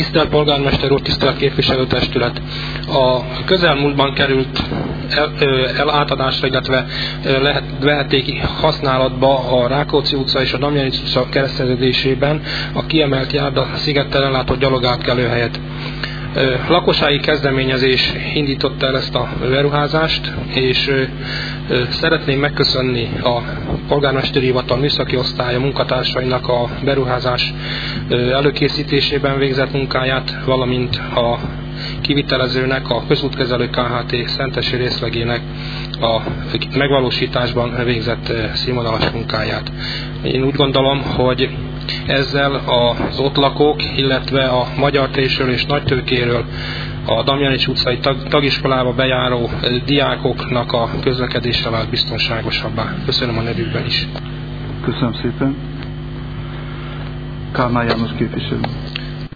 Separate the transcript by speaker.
Speaker 1: Tisztelt polgármester úr, tisztelt képviselőtestület! A közelmúltban került átadásra, illetve vehették használatba a Rákóczi utca és a Damjanics utca kereszteződésében a kiemelt járda szigettel ellátó gyalogátkelőhelyet. Lakossági kezdeményezés indította el ezt a beruházást, és szeretném megköszönni a polgármesteri hivatal műszaki osztálya munkatársainak a beruházás előkészítésében végzett munkáját, valamint a kivitelezőnek, a Közútkezelő Kft. Szentesi részlegének a megvalósításban végzett színvonalas munkáját. Én úgy gondolom, hogy ezzel az ott lakók, illetve a Magyartérről és Nagytőkéről a Damjanics utcai tagiskolába bejáró diákoknak a közlekedése vált biztonságosabbá. Köszönöm a nevükben is.
Speaker 2: Köszönöm szépen. Kálmán János képviselő.